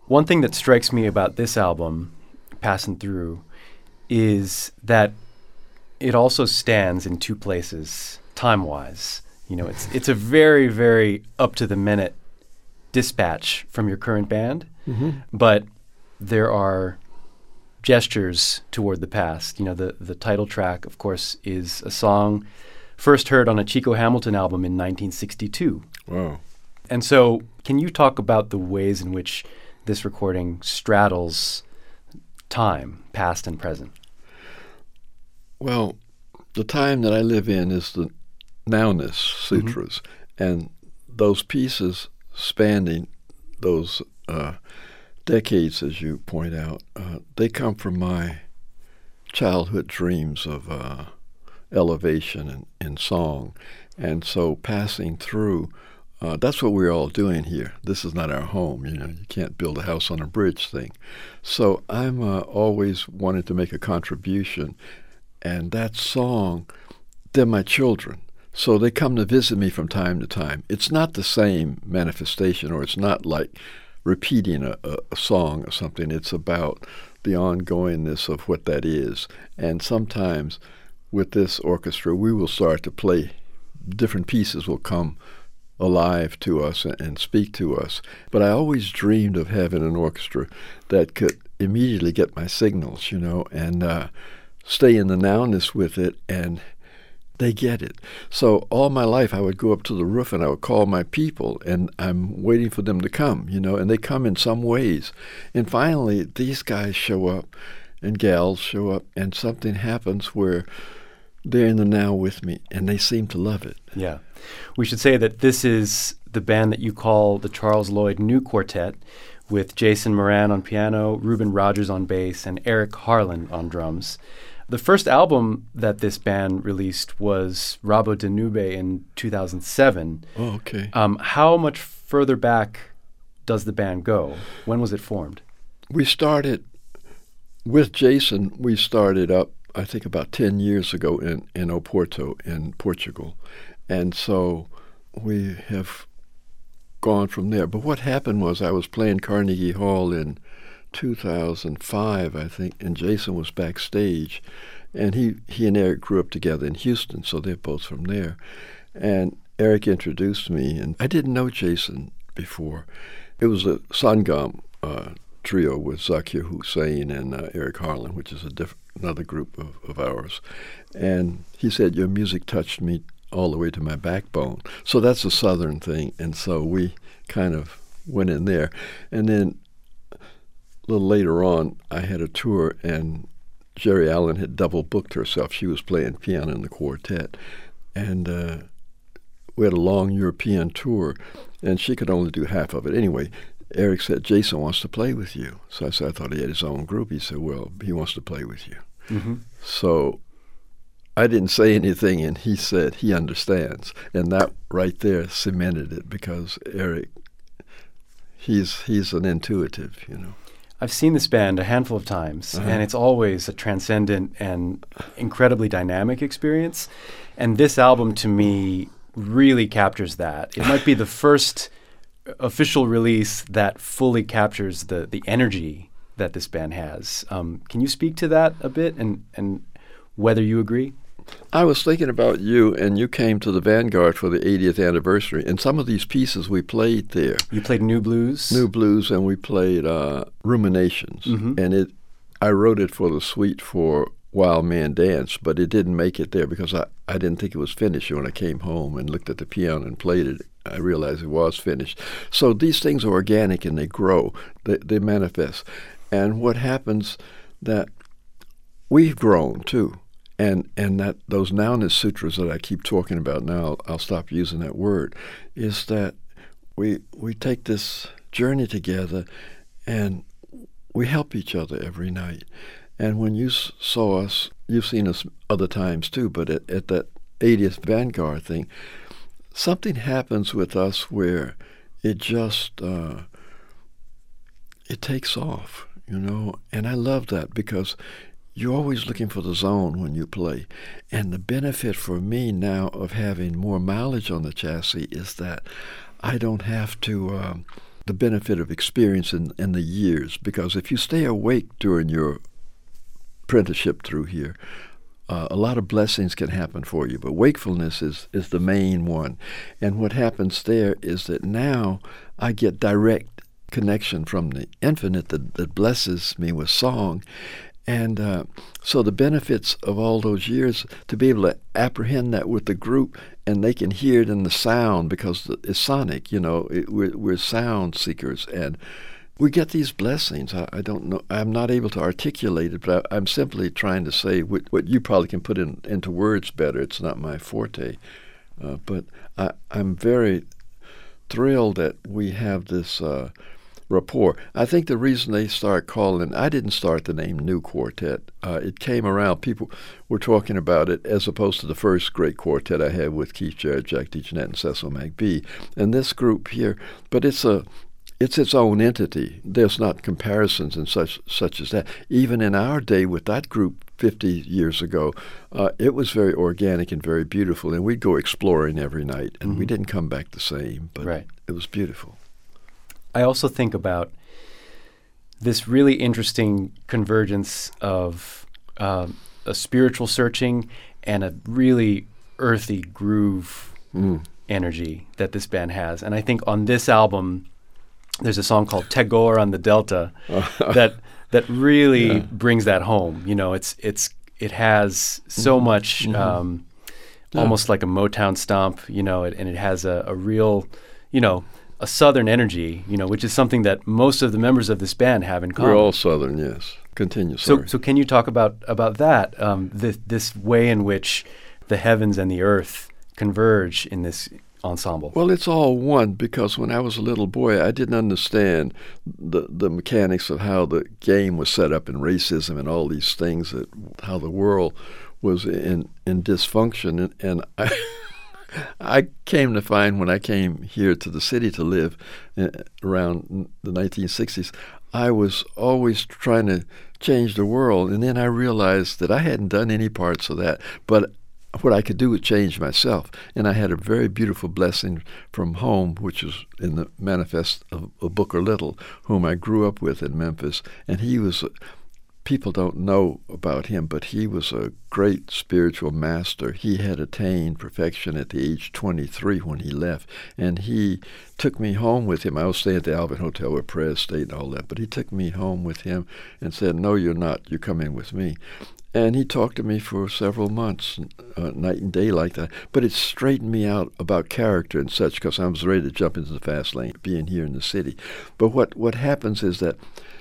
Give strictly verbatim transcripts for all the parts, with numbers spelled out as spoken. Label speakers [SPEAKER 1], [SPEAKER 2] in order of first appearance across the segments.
[SPEAKER 1] One thing that strikes me about this album, Passing Through, is that it also stands in two places time-wise. You know, it's it's a very, very up-to-the-minute dispatch from your current band,
[SPEAKER 2] Mm-hmm.
[SPEAKER 1] but there are gestures toward the past. You know, the, the title track, of course, is a song first heard on a Chico Hamilton album in nineteen sixty-two.
[SPEAKER 2] Wow.
[SPEAKER 1] And so can you talk about the ways in which this recording straddles time, past and present?
[SPEAKER 2] Well, the time that I live in is the Nowness Sutras, mm-hmm. and those pieces spanning those uh, decades, as you point out, uh, they come from my childhood dreams of uh, elevation and, and song. And so passing through, uh, that's what we're all doing here. This is not our home. You know, you can't build a house on a bridge thing. So I'm uh, always wanting to make a contribution. And that song, they're my children. So they come to visit me from time to time. It's not the same manifestation, or it's not like repeating a, a, a song or something. It's about the ongoingness of what that is. And sometimes with this orchestra, we will start to play, different pieces will come alive to us and, and speak to us. But I always dreamed of having an orchestra that could immediately get my signals, you know, and uh, stay in the nowness with it, and they get it. So all my life I would go up to the roof and I would call my people, and I'm waiting for them to come, you know, and they come in some ways. And finally, these guys show up and gals show up, and something happens where they're in the now with me, and they seem to love it.
[SPEAKER 1] Yeah. We should say that this is the band that you call the Charles Lloyd New Quartet, with Jason Moran on piano, Reuben Rogers on bass, and Eric Harlan on drums. The first album that this band released was Rabo Danube in two thousand seven.
[SPEAKER 2] Oh, okay.
[SPEAKER 1] Um, how much further back does the band go? When was it formed?
[SPEAKER 2] We started, with Jason, we started up, I think, about ten years ago in, in Oporto in Portugal. And so we have gone from there. But what happened was I was playing Carnegie Hall in two thousand five, I think, and Jason was backstage, and he, he and Eric grew up together in Houston, so they're both from there. And Eric introduced me, and I didn't know Jason before. It was a Sangam uh, trio with Zakir Hussain and uh, Eric Harlan, which is a diff- another group of, of ours. And he said, your music touched me all the way to my backbone. So that's a Southern thing, and so we kind of went in there. And then a little later on, I had a tour, and Jerry Allen had double booked herself. She was playing piano in the quartet, and uh, we had a long European tour, and she could only do half of it. Anyway, Eric said, Jason wants to play with you. So I said, I thought he had his own group. He said, well, he wants to play with you.
[SPEAKER 1] Mm-hmm.
[SPEAKER 2] So I didn't say anything, and he said he understands. And that right there cemented it, because Eric, he's he's an intuitive, you know.
[SPEAKER 1] I've seen this band a handful of times,
[SPEAKER 2] Uh-huh.
[SPEAKER 1] and it's always a transcendent and incredibly dynamic experience. And this album, to me, really captures that. It might be the first official release that fully captures the the energy that this band has. Um, can you speak to that a bit, and, and whether you agree?
[SPEAKER 2] I was thinking about you, and you came to the Vanguard for the eightieth anniversary, and some of these pieces we played there.
[SPEAKER 1] You played New Blues?
[SPEAKER 2] New Blues, and we played uh, Ruminations.
[SPEAKER 1] Mm-hmm.
[SPEAKER 2] And it, I wrote it for the suite for Wild Man Dance, but it didn't make it there because I, I didn't think it was finished. When I came home and looked at the piano and played it, I realized it was finished. So these things are organic, and they grow. They, they manifest. And what happens that we've grown, too. And and that those Nowness Sutras that I keep talking about now, I'll, I'll stop using that word, is that we we take this journey together, and we help each other every night. And when you s- saw us, you've seen us other times too, but at, at that eightieth Vanguard thing, something happens with us where it just, uh, it takes off, you know. And I love that, because you're always looking for the zone when you play. And the benefit for me now of having more mileage on the chassis is that I don't have to um, the benefit of experience in, in the years, because if you stay awake during your apprenticeship through here, uh, a lot of blessings can happen for you. But wakefulness is, is the main one. And what happens there is that now I get direct connection from the infinite that, that blesses me with song. And uh, so the benefits of all those years, to be able to apprehend that with the group, and they can hear it in the sound because it's sonic, you know, it, we're, we're sound seekers, and we get these blessings. I, I don't know, I'm not able to articulate it, but I, I'm simply trying to say what, what you probably can put in, into words better. It's not my forte. Uh, but I, I'm very thrilled that we have this uh, rapport. I think the reason they start calling, I didn't start the name New Quartet. Uh, it came around. People were talking about it as opposed to the first great quartet I had with Keith Jarrett, Jack DeJohnette, and Cecil McBee. And this group here, but it's a, it's its own entity. There's not comparisons and such such as that. Even in our day with that group fifty years ago, uh, it was very organic and very beautiful. And we'd go exploring every night, and mm-hmm. we didn't come back the same, but right. It was beautiful.
[SPEAKER 1] I also think about this really interesting convergence of um, a spiritual searching and a really earthy groove mm. energy that this band has. And I think on this album, there's a song called Tagore on the Delta that that really yeah. brings that home. You know, it's it's it has so mm-hmm. much mm-hmm. Um, yeah. almost like a Motown stomp, you know, it, and it has a, a real, you know, a Southern energy, you know, which is something that most of the members of this band have in common.
[SPEAKER 2] We're all Southern, yes. Continue,
[SPEAKER 1] sorry. So, so can you talk about about that? Um, this this way in which the heavens and the earth converge in this ensemble.
[SPEAKER 2] Well, it's all one, because when I was a little boy, I didn't understand the the mechanics of how the game was set up, and racism and all these things, that how the world was in in dysfunction, and, and I. I came to find when I came here to the city to live uh, around the nineteen sixties, I was always trying to change the world. And then I realized that I hadn't done any parts of that. But what I could do was change myself. And I had a very beautiful blessing from home, which is in the manifest of, of Booker Little, whom I grew up with in Memphis. And he was... People don't know about him, but he was a great spiritual master. He had attained perfection at the age twenty-three when he left, and he took me home with him. I was staying at the Alvin Hotel where Prez stayed and all that, but he took me home with him and said, "No, you're not. You're coming with me." And he talked to me for several months, uh, night and day like that. But it straightened me out about character and such, because I was ready to jump into the fast lane, being here in the city. But what, what happens is that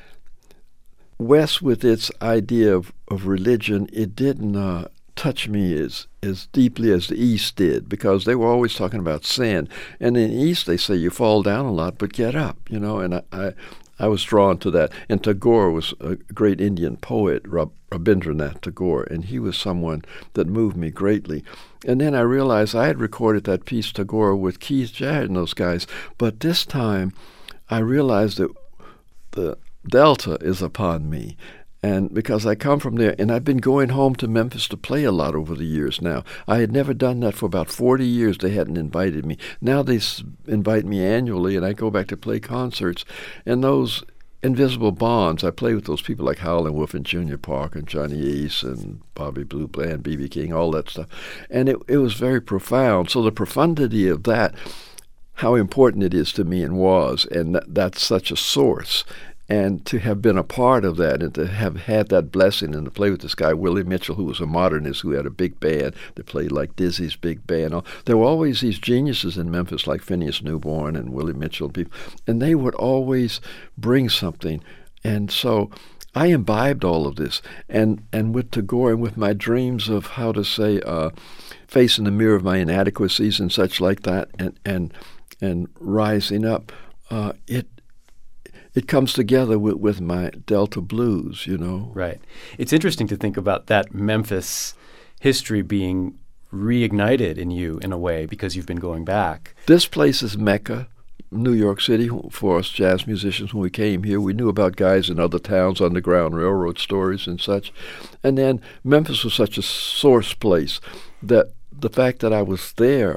[SPEAKER 2] West, with its idea of, of religion, it didn't uh, touch me as, as deeply as the East did, because they were always talking about sin. And in the East, they say you fall down a lot, but get up, you know, and I, I, I was drawn to that. And Tagore was a great Indian poet, Rabindranath Tagore, and he was someone that moved me greatly. And then I realized I had recorded that piece, Tagore, with Keith Jarrett and those guys, but this time I realized that the Delta is upon me, and because I come from there, and I've been going home to Memphis to play a lot over the years now. I had never done that for about forty years. They hadn't invited me. Now they s- invite me annually, and I go back to play concerts. And those invisible bonds, I play with those people like Howlin' Wolf and Junior Park and Johnny Ace and Bobby Blue Bland, B B King, all that stuff. And it, it was very profound. So the profundity of that, how important it is to me and was, and that, that's such a source. And to have been a part of that, and to have had that blessing, and to play with this guy, Willie Mitchell, who was a modernist, who had a big band that played like Dizzy's big band. There were always these geniuses in Memphis like Phineas Newborn and Willie Mitchell and people, and they would always bring something. And so I imbibed all of this. And, and with Tagore, and with my dreams of how to say, uh, face in the mirror of my inadequacies and such like that, and, and, and rising up, uh, it It comes together with, with my Delta blues, you know.
[SPEAKER 1] Right. It's interesting to think about that Memphis history being reignited in you in a way, because you've been going back.
[SPEAKER 2] This place is Mecca, New York City, for us jazz musicians. When we came here, we knew about guys in other towns, Underground Railroad stories and such. And then Memphis was such a source place that the fact that I was there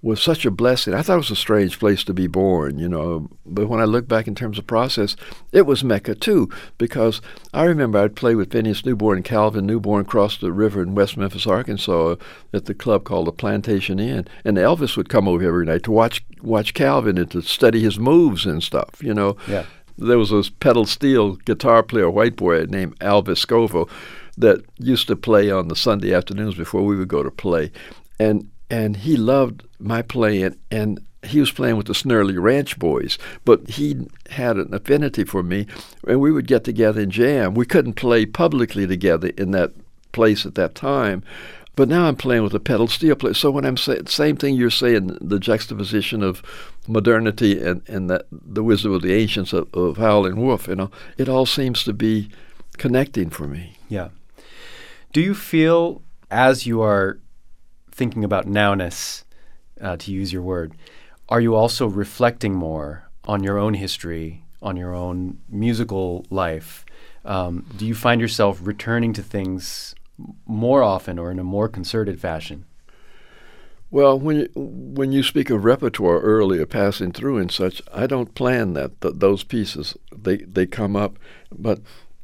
[SPEAKER 2] was such a blessing. I thought it was a strange place to be born, you know. But when I look back in terms of process, it was Mecca too, because I remember I'd play with Phineas Newborn and Calvin Newborn across the river in West Memphis, Arkansas, at the club called the Plantation Inn. And Elvis would come over every night to watch watch Calvin and to study his moves and stuff, you know.
[SPEAKER 1] Yeah.
[SPEAKER 2] There was this pedal steel guitar player, white boy named Alvis Scoville, that used to play on the Sunday afternoons before we would go to play. And and he loved my playing, and he was playing with the Snurley Ranch Boys, but he had an affinity for me, and we would get together and jam. We couldn't play publicly together in that place at that time, but now I'm playing with a pedal steel player. So when I'm saying, same thing you're saying, the juxtaposition of modernity and, and that the wisdom of the ancients of, of Howlin' Wolf, you know, it all seems to be connecting for me.
[SPEAKER 1] Yeah. Do you feel, as you are thinking about nowness, uh, to use your word, are you also reflecting more on your own history, on your own musical life? Um, do you find yourself returning to things more often or in a more concerted fashion?
[SPEAKER 2] Well, when you, when you speak of repertoire earlier, passing through and such, I don't plan that. Th- those pieces, they, they come up, but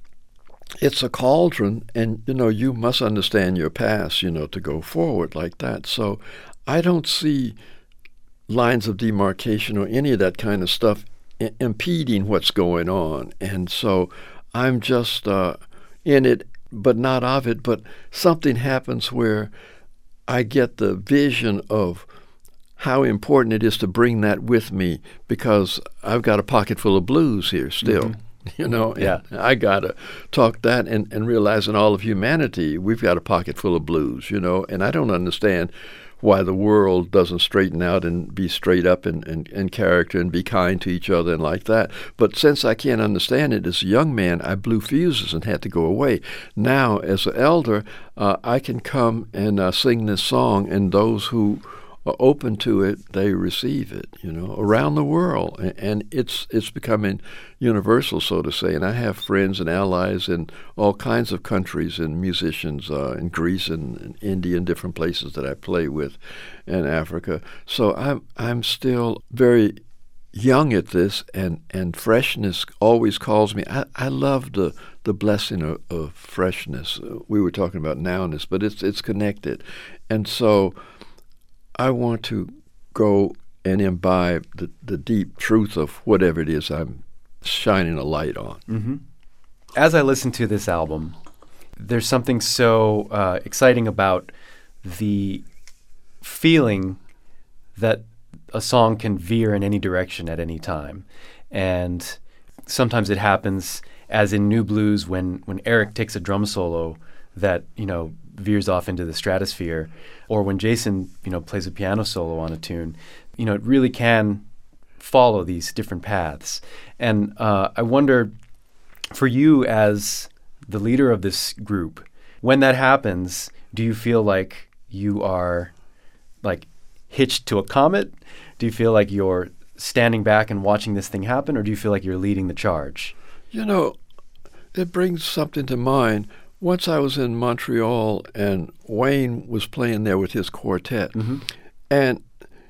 [SPEAKER 2] it's a cauldron, and, you know, you must understand your past, you know, to go forward like that. So I don't see lines of demarcation or any of that kind of stuff I- impeding what's going on. And so I'm just uh, in it, but not of it. But something happens where I get the vision of how important it is to bring that with me, because I've got a pocket full of blues here still. Mm-hmm. You know,
[SPEAKER 1] yeah.
[SPEAKER 2] I got to talk that and, and realize in all of humanity, we've got a pocket full of blues, you know, and I don't understand why the world doesn't straighten out and be straight up and, and, and character and be kind to each other and like that. But since I can't understand it, as a young man, I blew fuses and had to go away. Now, as an elder, uh, I can come and uh, sing this song, and those who are open to it, they receive it, you know, around the world. And, and it's it's becoming universal, so to say. And I have friends and allies in all kinds of countries and musicians uh, in Greece and, and India and different places that I play with, and Africa. So I'm I'm still very young at this, and, and freshness always calls me. I, I love the, the blessing of, of freshness. We were talking about nowness, but it's it's connected. And so I want to go and imbibe the, the deep truth of whatever it is I'm shining a light on.
[SPEAKER 1] Mm-hmm. As I listen to this album, there's something so uh, exciting about the feeling that a song can veer in any direction at any time. And sometimes it happens, as in New Blues, when, when Eric takes a drum solo that, you know, veers off into the stratosphere, or when Jason, you know, plays a piano solo on a tune. You know, it really can follow these different paths. And uh, I wonder, for you as the leader of this group, when that happens, do you feel like you are like hitched to a comet? Do you feel like you're standing back and watching this thing happen, or do you feel like you're leading the charge?
[SPEAKER 2] You know, it brings something to mind. Once I was in Montreal, and Wayne was playing there with his quartet, mm-hmm. and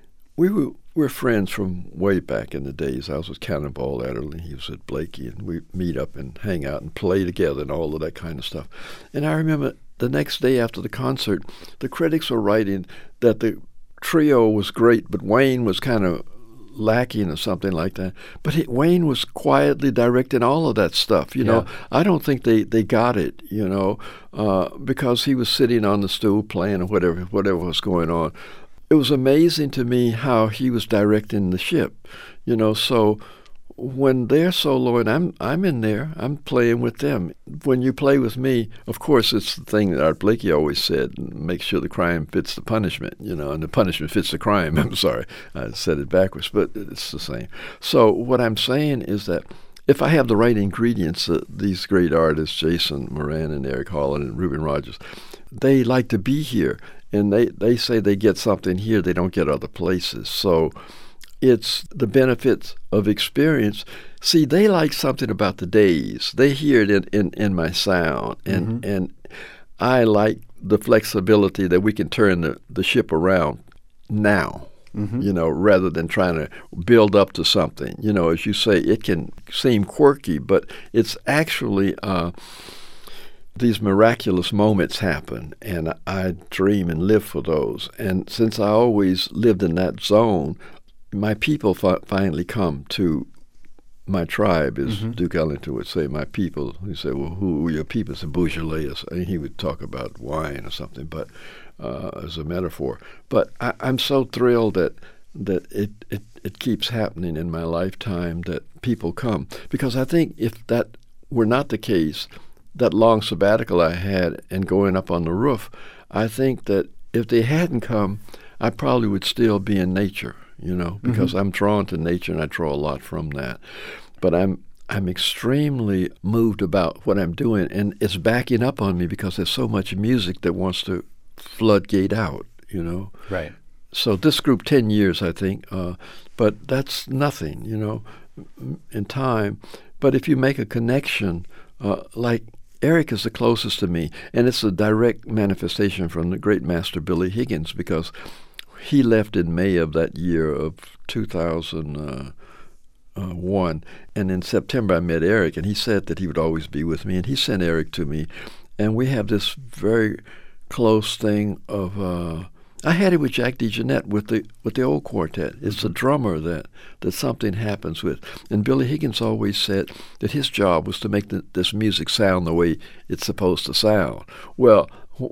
[SPEAKER 2] we were we're friends from way back in the days. I was with Cannonball Adderley, he was at Blakey, and we meet up and hang out and play together and all of that kind of stuff. And I remember the next day after the concert, the critics were writing that the trio was great, but Wayne was kind of lacking or something like that. But he, Wayne was quietly directing all of that stuff, you know.
[SPEAKER 1] Yeah.
[SPEAKER 2] I don't think they, they got it, you know, uh, because he was sitting on the stool playing or whatever, whatever was going on. It was amazing to me how he was directing the ship, you know. So when they're soloing, I'm I'm in there, I'm playing with them. When you play with me, of course, it's the thing that Art Blakey always said, make sure the crime fits the punishment, you know, and the punishment fits the crime. I'm sorry, I said it backwards, but it's the same. So what I'm saying is that if I have the right ingredients, uh, these great artists, Jason Moran and Eric Holland and Reuben Rogers, they like to be here, and they, they say they get something here they don't get other places. So it's the benefits of experience. See, they like something about the days. They hear it in, in, in my sound. And mm-hmm. and I like the flexibility that we can turn the, the ship around now.
[SPEAKER 1] mm-hmm.
[SPEAKER 2] you know, rather than trying to build up to something. You know, as you say, it can seem quirky, but it's actually uh, these miraculous moments happen, and I dream and live for those. And since I always lived in that zone, my people fi- finally come to my tribe, as mm-hmm. Duke Ellington would say, my people. He said, well, who are your people? It's a Beaujolais. And he would talk about wine or something, but uh, as a metaphor. But I, I'm so thrilled that that it, it, it keeps happening in my lifetime, that people come. Because I think if that were not the case, that long sabbatical I had and going up on the roof, I think that if they hadn't come, I probably would still be in nature, you know, because mm-hmm. I'm drawn to nature and I draw a lot from that. But I'm I'm extremely moved about what I'm doing, and it's backing up on me because there's so much music that wants to floodgate out, you know.
[SPEAKER 1] Right.
[SPEAKER 2] So this group, ten years, I think, uh, but that's nothing, you know, in time. But if you make a connection, uh, like Eric is the closest to me, and it's a direct manifestation from the great master Billy Higgins, because he left in May of that year of two thousand one, and in September I met Eric, and he said that he would always be with me, and he sent Eric to me, and we have this very close thing of, uh, I had it with Jack DeJohnette with the with the old quartet. It's the drummer that, that something happens with. And Billy Higgins always said that his job was to make the, this music sound the way it's supposed to sound. Well,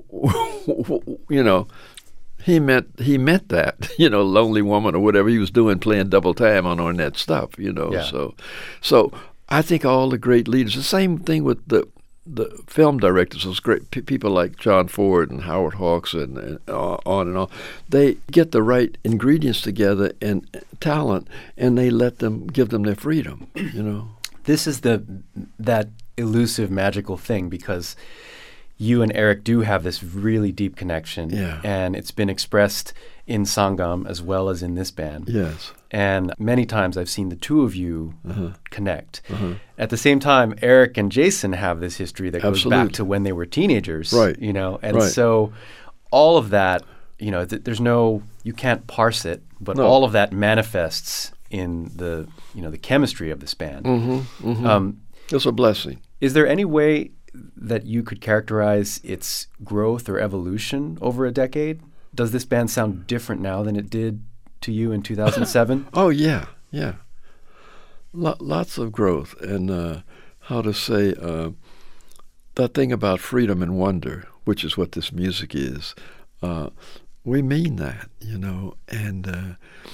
[SPEAKER 2] you know, He meant he meant that, you know, Lonely Woman or whatever he was doing, playing double time on Ornette stuff, you know.
[SPEAKER 1] Yeah. So,
[SPEAKER 2] so I think all the great leaders. The same thing with the the film directors. Those great p- people like John Ford and Howard Hawks and, and uh, on and on. They get the right ingredients together and talent, and they let them give them their freedom, you know.
[SPEAKER 1] This is the that elusive, magical thing, because you and Eric do have this really deep connection,
[SPEAKER 2] yeah.
[SPEAKER 1] and it's been expressed in Sangam as well as in this band.
[SPEAKER 2] Yes.
[SPEAKER 1] And many times I've seen the two of you
[SPEAKER 2] uh-huh.
[SPEAKER 1] connect.
[SPEAKER 2] Uh-huh.
[SPEAKER 1] At the same time, Eric and Jason have this history that goes
[SPEAKER 2] Absolutely.
[SPEAKER 1] back to when they were teenagers.
[SPEAKER 2] Right.
[SPEAKER 1] You know, and
[SPEAKER 2] right.
[SPEAKER 1] so all of that, you know, th- there's no, you can't parse it, but
[SPEAKER 2] no.
[SPEAKER 1] all of that manifests in the, you know, the chemistry of this band.
[SPEAKER 2] Mm-hmm, mm-hmm.
[SPEAKER 1] Um,
[SPEAKER 2] it's a blessing.
[SPEAKER 1] Is there any way that you could characterize its growth or evolution over a decade? Does this band sound different now than it did to you in two thousand seven?
[SPEAKER 2] Oh, yeah, yeah. L- lots of growth. And uh, how to say, uh, that thing about freedom and wonder, which is what this music is, uh, we mean that, you know. And uh,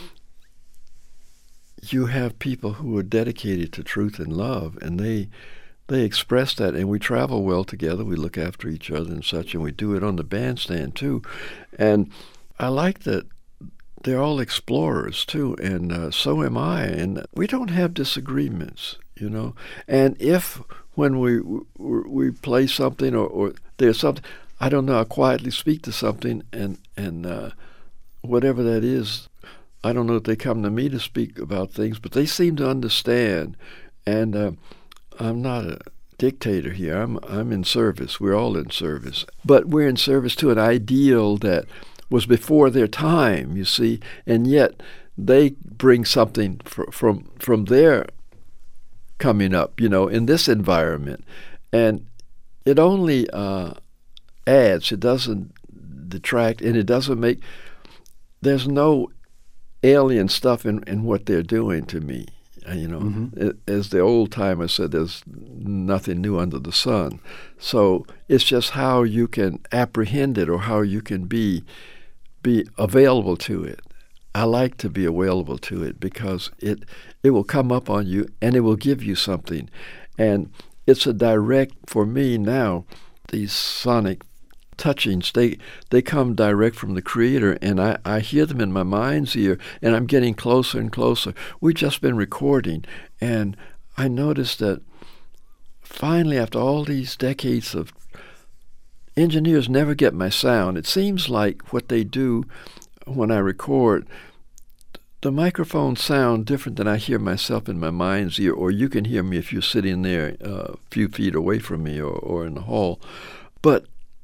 [SPEAKER 2] you have people who are dedicated to truth and love, and they... They express that, and we travel well together. We look after each other and such, and we do it on the bandstand, too. And I like that they're all explorers, too, and uh, so am I. And we don't have disagreements, you know. And if, when we we, we play something or, or there's something, I don't know, I quietly speak to something, and, and uh, whatever that is, I don't know if they come to me to speak about things, but they seem to understand. And uh, I'm not a dictator here. I'm I'm in service. We're all in service. But we're in service to an ideal that was before their time, you see, and yet they bring something fr- from from their coming up, you know, in this environment. And it only uh, adds. It doesn't detract, and it doesn't make, there's no alien stuff in, in what they're doing to me. You know, mm-hmm. as the old timer said, there's nothing new under the sun. So it's just how you can apprehend it or how you can be be available to it. I like to be available to it because it it will come up on you and it will give you something. And it's a direct, for me now, these sonic touchings, they they come direct from the Creator, and I, I hear them in my mind's ear, and I'm getting closer and closer. We've just been recording, and I noticed that finally, after all these decades of, engineers never get my sound. It seems like what they do when I record, the microphones sound different than I hear myself in my mind's ear, or you can hear me if you're sitting there uh, a few feet away from me or, or in the hall. But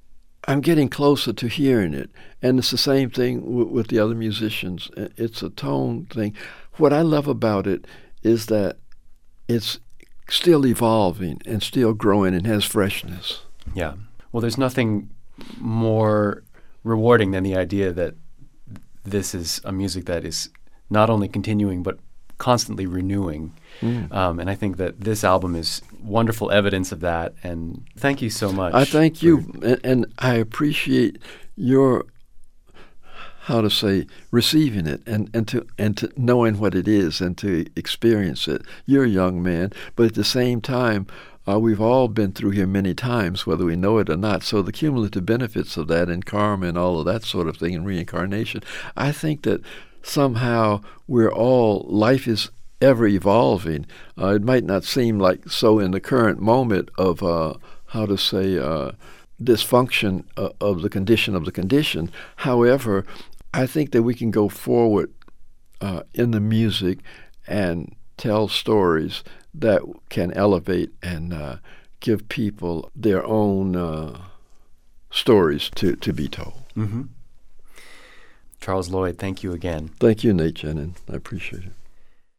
[SPEAKER 2] I'm getting closer to hearing it. And it's the same thing w- with the other musicians. It's a tone thing. What I love about it is that it's still evolving and still growing and has freshness.
[SPEAKER 1] Yeah. Well, there's nothing more rewarding than the idea that this is a music that is not only continuing but constantly renewing. Mm. Um, and I think that this album is wonderful evidence of that. And thank you so much.
[SPEAKER 2] I thank you. And, and I appreciate your, how to say, receiving it and, and to and to knowing what it is and to experience it. You're a young man, but at the same time, uh, we've all been through here many times, whether we know it or not. So the cumulative benefits of that and karma and all of that sort of thing and reincarnation, I think that somehow we're all, life is ever evolving. Uh, it might not seem like so in the current moment of, uh, how to say, uh, dysfunction uh, of the condition of the condition. However, I think that we can go forward uh, in the music and tell stories that can elevate and uh, give people their own uh, stories to, to be told.
[SPEAKER 1] Mm-hmm. Charles Lloyd, thank you again.
[SPEAKER 2] Thank you, Nate Jenin. I appreciate it.